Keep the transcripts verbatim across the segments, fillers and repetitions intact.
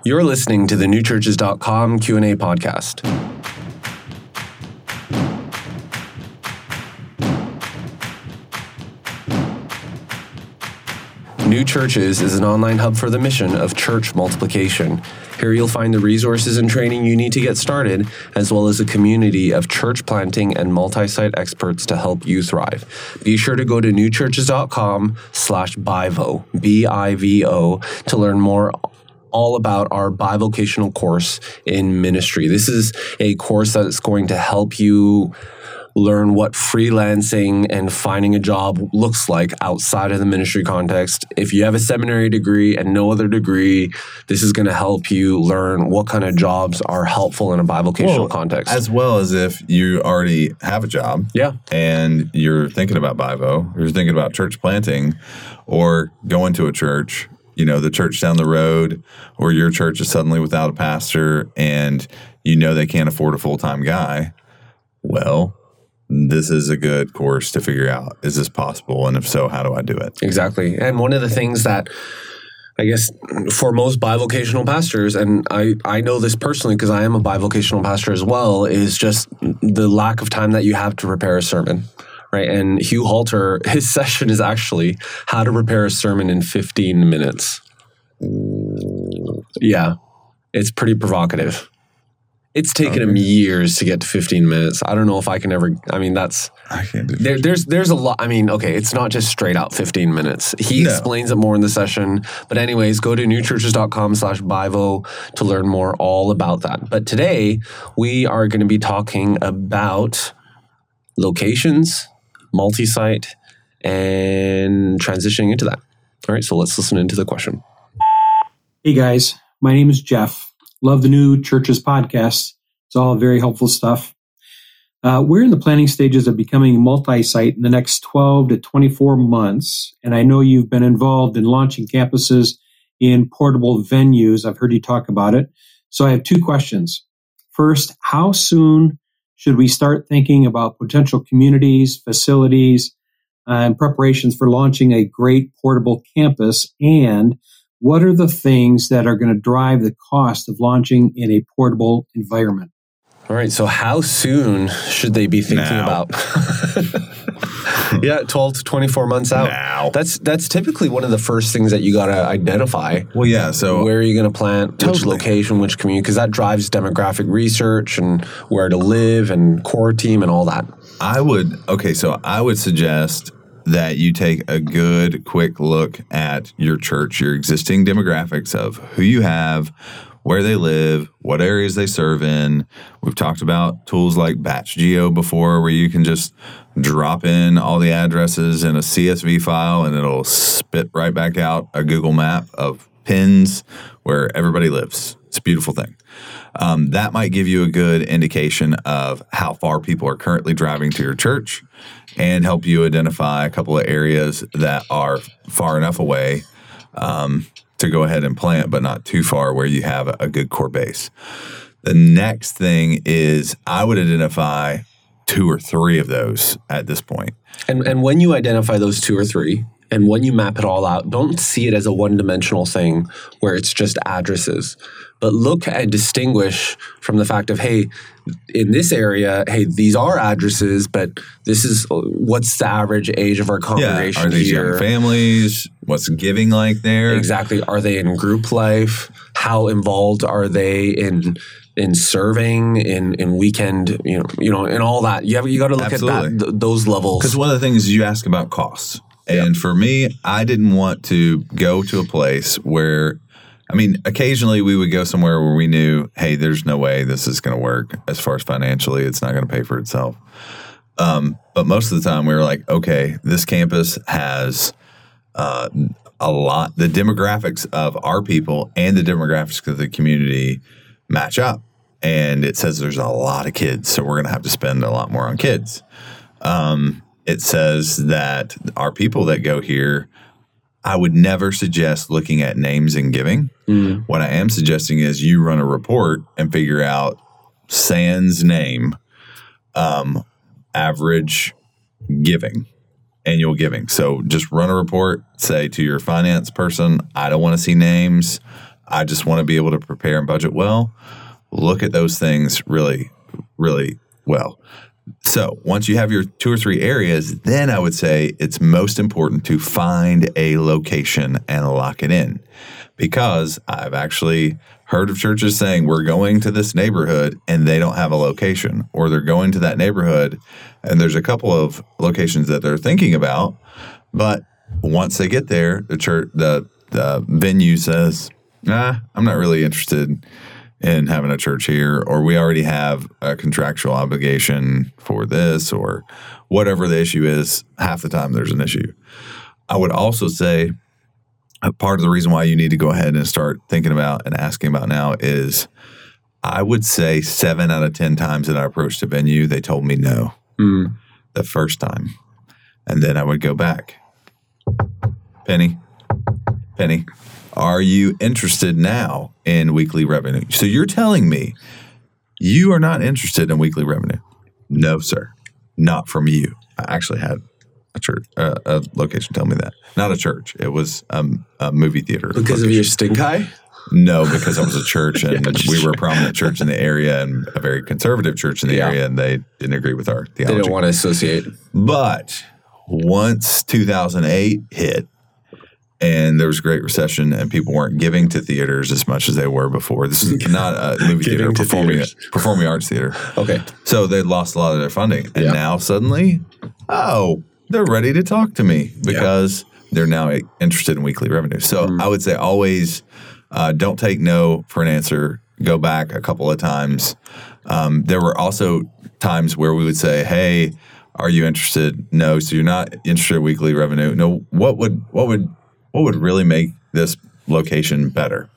You're listening to the new churches dot com Q and A podcast. New Churches is an online hub for the mission of church multiplication. Here you'll find the resources and training you need to get started, as well as a community of church planting and multi-site experts to help you thrive. Be sure to go to new churches dot com slash bivo, B I V O, to learn more all about our bivocational course in ministry. This is a course that is going to help you learn what freelancing and finding a job looks like outside of the ministry context. If you have a seminary degree and no other degree, this is going to help you learn what kind of jobs are helpful in a bivocational well, context. As well as if you already have a job, yeah, and you're thinking about bivo, you're thinking about church planting or going to a church, you know, the church down the road, or your church is suddenly without a pastor and you know they can't afford a full-time guy. Well, this is a good course to figure out, is this possible? And if so, how do I do it? Exactly. And one of the things that I guess for most bivocational pastors, and I, I know this personally because I am a bivocational pastor as well, is just the lack of time that you have to prepare a sermon, right? And Hugh Halter, his session is actually how to prepare a sermon in fifteen minutes. Yeah, it's pretty provocative. It's taken okay. him years to get to fifteen minutes. I don't know if I can ever. I mean, that's I can't do there, there's there's a lot. I mean, okay, it's not just straight out fifteen minutes. He no. explains it more in the session. But anyways, go to new churches dot com slash bivo to learn more all about that. But today we are going to be talking about locations, multi-site, and transitioning into that. All right, so let's listen into the question. Hey guys, my name is Jeff. Love the New Churches podcast. It's all very helpful stuff. Uh, we're in the planning stages of becoming multi-site in the next twelve to twenty-four months. And I know you've been involved in launching campuses in portable venues. I've heard you talk about it. So I have two questions. First, how soon should we start thinking about potential communities, facilities, uh, and preparations for launching a great portable campus? And what are the things that are going to drive the cost of launching in a portable environment? All right. So how soon should they be thinking now. about? Yeah, twelve to twenty-four months out. Now. That's that's typically one of the first things that you got to identify. Well, yeah. So where are you going to plant? Totally. Which location? Which community? Because that drives demographic research and where to live and core team and all that. I would. Okay. So I would suggest that you take a good, quick look at your church, your existing demographics of who you have, where they live, what areas they serve in. We've talked about tools like Batch Geo before, where you can just drop in all the addresses in a C S V file and it'll spit right back out a Google map of pins where everybody lives. It's a beautiful thing. Um, that might give you a good indication of how far people are currently driving to your church and help you identify a couple of areas that are far enough away um, to go ahead and plant, but not too far where you have a, a good core base. The next thing is I would identify two or three of those at this point. And and when you identify those two or three, and when you map it all out, don't see it as a one-dimensional thing where it's just addresses. But look and distinguish from the fact of, hey, in this area, hey, these are addresses, but this is what's the average age of our congregation yeah. Are these here? Young families? What's giving like there? Exactly. Are they in group life? How involved are they in in serving, in, in weekend, you know, you know, and all that? You have you got to look Absolutely. at that, th- those levels. Because one of the things you ask about costs. And yep. for me, I didn't want to go to a place where, I mean, occasionally we would go somewhere where we knew, hey, there's no way this is going to work as far as financially. It's not going to pay for itself. Um, but most of the time we were like, okay, this campus has uh, a lot. The demographics of our people and the demographics of the community match up. And it says there's a lot of kids, so we're going to have to spend a lot more on kids. Um It says that our people that go here, I would never suggest looking at names and giving. Mm. What I am suggesting is you run a report and figure out sans name, um, average giving, annual giving. So just run a report, say to your finance person, I don't want to see names. I just want to be able to prepare and budget well. Look at those things really, really well. So once you have your two or three areas, then I would say it's most important to find a location and lock it in. Because I've actually heard of churches saying we're going to this neighborhood and they don't have a location, or they're going to that neighborhood and there's a couple of locations that they're thinking about, but once they get there, the church, the the venue says, "Nah, I'm not really interested in having a church here," or we already have a contractual obligation for this, or whatever the issue is. Half the time there's an issue. I would also say a part of the reason why you need to go ahead and start thinking about and asking about now is, I would say seven out of ten times that I approached a venue, they told me no mm. the first time. And then I would go back. Penny, Penny, are you interested now in weekly revenue? So you're telling me you are not interested in weekly revenue? No, sir. Not from you. I actually had a church, uh, a location tell me that. Not a church. It was um, a movie theater. Because location. of your stink eye? No, because I was a church and yeah, we sure. were a prominent church in the area and a very conservative church in the yeah. area, and they didn't agree with our theology. They didn't want to associate. But once two thousand eight hit and there was a great recession and people weren't giving to theaters as much as they were before. This is not a movie theater, performing, performing arts theater. Okay. So they lost a lot of their funding. And yeah. now suddenly, oh, they're ready to talk to me because yeah. they're now interested in weekly revenue. So mm. I would say always uh, don't take no for an answer. Go back a couple of times. Um, there were also times where we would say, hey, are you interested? No. So you're not interested in weekly revenue. No. What would, what would, what would really make this location better?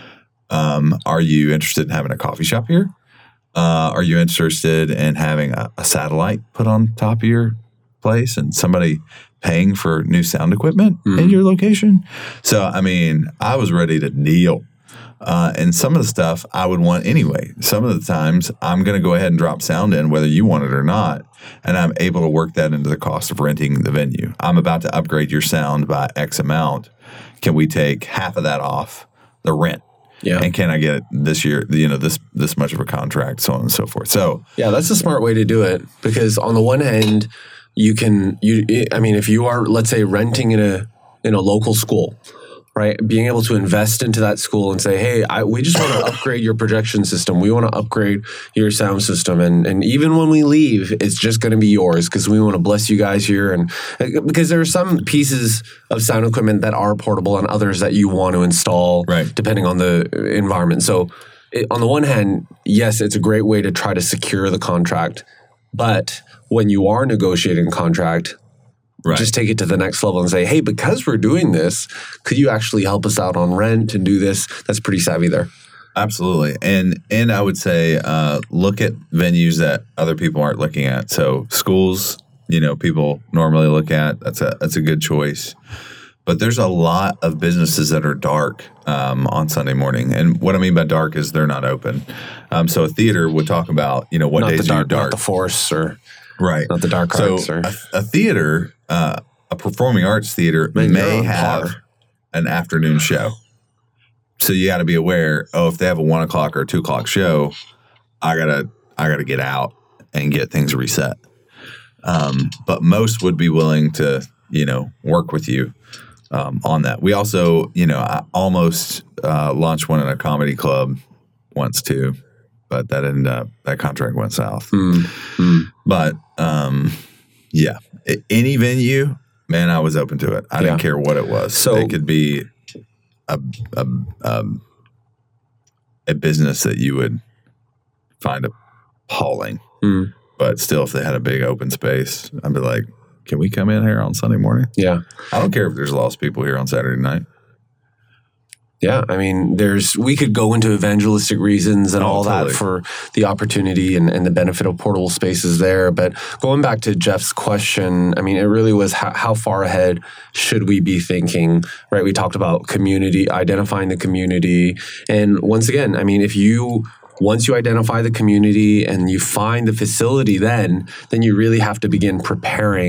Um, are you interested in having a coffee shop here? Uh, are you interested in having a, a satellite put on top of your place and somebody paying for new sound equipment mm. in your location? So, I mean, I was ready to deal. Uh, and some of the stuff I would want anyway. Some of the times I'm going to go ahead and drop sound in whether you want it or not, and I'm able to work that into the cost of renting the venue. I'm about to upgrade your sound by X amount. Can we take half of that off the rent? Yeah. And can I get it this year, you know, this this much of a contract, so on and so forth. So yeah, that's a smart way to do it, because on the one hand, you can, you I mean, if you are, let's say, renting in a in a local school, right? Being able to invest into that school and say, hey, I, we just want to upgrade your projection system. We want to upgrade your sound system. And and even when we leave, it's just going to be yours because we want to bless you guys here. And because there are some pieces of sound equipment that are portable and others that you want to install right. depending on the environment. So it, on the one hand, yes, it's a great way to try to secure the contract. But when you are negotiating a contract, right. just take it to the next level and say, hey, because we're doing this, could you actually help us out on rent and do this? That's pretty savvy there. Absolutely. And and I would say uh, look at venues that other people aren't looking at. So schools, you know, people normally look at. That's a that's a good choice. But there's a lot of businesses that are dark um, on Sunday morning. And what I mean by dark is they're not open. Um, so a theater would talk about, you know, what not days the dark, are dark. Not the Force or right. not the dark so arts. Or a, a theater, uh, a performing arts theater Man, may have par. an afternoon show. So you got to be aware, oh, if they have a one o'clock or a two o'clock show, I gotta I gotta get out and get things reset. Um, but most would be willing to, you know, work with you um, on that. We also, you know, I almost uh, launched one in a comedy club once too, but that ended up that contract went south. Mm-hmm. But um, yeah, any venue, man, I was open to it. I yeah. didn't care what it was. So it could be a a, a a business that you would find appalling, mm. but still, if they had a big open space, I'd be like, "Can we come in here on Sunday morning?" Yeah, I don't care if there's lost people here on Saturday night. Yeah, I mean, there's we could go into evangelistic reasons and oh, all totally. that for the opportunity and, and the benefit of portable spaces there. But going back to Jeff's question, I mean, it really was how, how far ahead should we be thinking, right? We talked about community, identifying the community. And once again, I mean, if you once you identify the community and you find the facility then, then you really have to begin preparing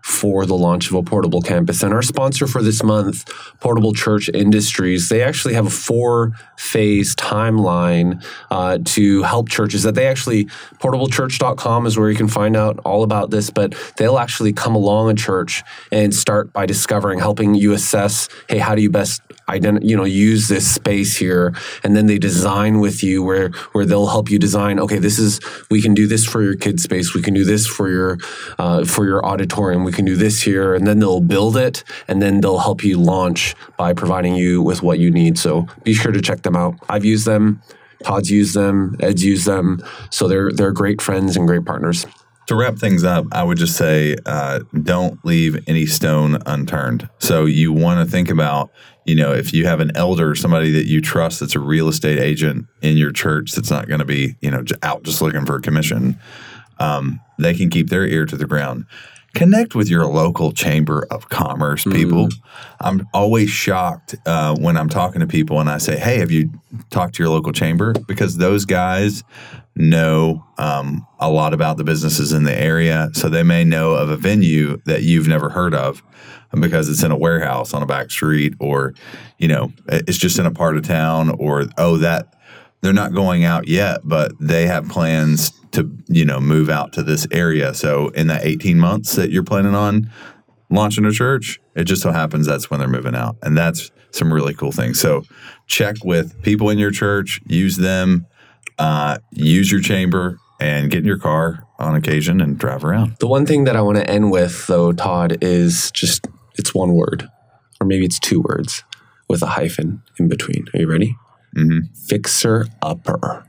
for the launch of a portable campus. And our sponsor for this month, Portable Church Industries, they actually have a four-phase timeline uh, to help churches that they actually, portable church dot com is where you can find out all about this, but they'll actually come along a church and start by discovering, helping you assess, hey, how do you best ident- you know, use this space here? And then they design with you where, where they'll help you design, okay, this is, we can do this for your kids' space, we can do this for your, uh, for your auditorium, we can do this here, and then they'll build it, and then they'll help you launch by providing you with what you need. So be sure to check them out. I've used them, Todd's used them, Ed's used them, so they're they're great friends and great partners. To wrap things up, I would just say uh, don't leave any stone unturned. So you want to think about, you know, if you have an elder, somebody that you trust that's a real estate agent in your church that's not going to be, you know, out just looking for a commission, um, they can keep their ear to the ground. Connect with your local chamber of commerce, people. Mm. I'm always shocked uh, when I'm talking to people and I say, hey, have you talked to your local chamber? Because those guys know um, a lot about the businesses in the area. So they may know of a venue that you've never heard of because it's in a warehouse on a back street, or, you know, it's just in a part of town, or, oh, that they're not going out yet, but they have plans to, you know, move out to this area. So in that eighteen months that you're planning on launching a church, it just so happens that's when they're moving out. And that's some really cool things. So check with people in your church, use them, uh, use your chamber, and get in your car on occasion and drive around. The one thing that I want to end with, though, Todd, is just, it's one word, or maybe it's two words with a hyphen in between. Are you ready? Mm-hmm. Fixer upper.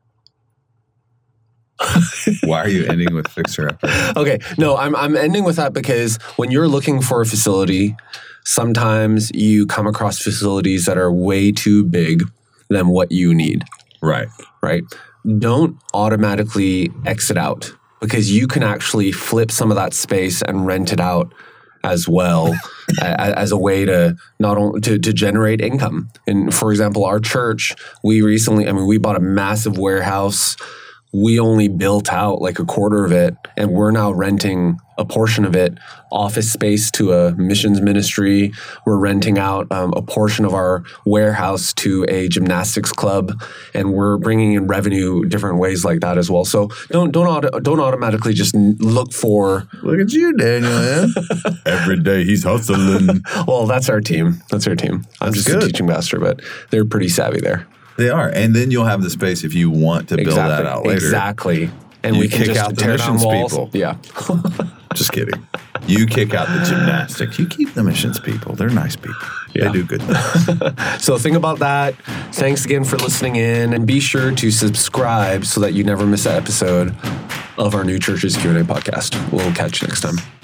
Why are you ending with fixer upper? Okay, no, I'm I'm ending with that because when you're looking for a facility, sometimes you come across facilities that are way too big than what you need. Right. Right. Don't automatically exit out, because you can actually flip some of that space and rent it out as well as a way to not only to, to generate income. And for example, our church, we recently, I mean, we bought a massive warehouse. We only built out like a quarter of it, and we're now renting a portion of it, office space to a missions ministry. We're renting out um, a portion of our warehouse to a gymnastics club, and we're bringing in revenue different ways like that as well. So don't don't auto, don't automatically just look for. Look at you, Daniel. Every day he's hustling. Well, that's our team. That's our team. I'm That's just good. a teaching pastor, but they're pretty savvy there. They are. And then you'll have the space if you want to build Exactly. that out later. Exactly. And You we can kick just out the tear down missions walls. people. Yeah. Just kidding. You kick out the gymnastics. You keep the missions people. They're nice people. Yeah. They do good things. So think about that. Thanks again for listening in, and be sure to subscribe so that you never miss an episode of our New Churches Q and A podcast. We'll catch you next time.